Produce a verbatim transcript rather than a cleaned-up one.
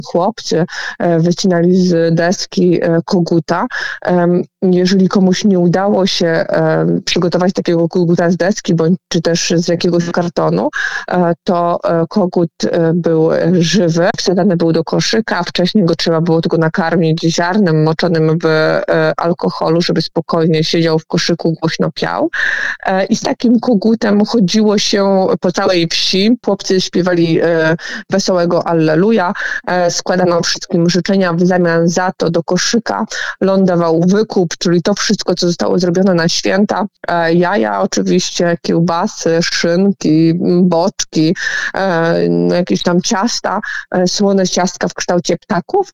chłopcy wycinali z deski koguta. Jeżeli komuś nie udało się przygotować takiego koguta z deski, bądź czy też z jakiegoś kartonu, to kogut był żywy, wsadzany był do koszyka, wcześniej go trzeba było tylko nakarmić ziarnem moczonym w alkoholu, żeby spokojnie siedział w koszyku, głośno piał. I z takim kogutem chodziło się po całej wsi. Chłopcy śpiewali wesołego Alleluja, składano wszystkim życzenia, w zamian za to do koszyka lądował wykup, czyli to wszystko, co zostało zrobione na święta. Jaja oczywiście, kiełbasy, szynki, boczki, jakieś tam ciasta, słone ciastka w kształcie ptaków.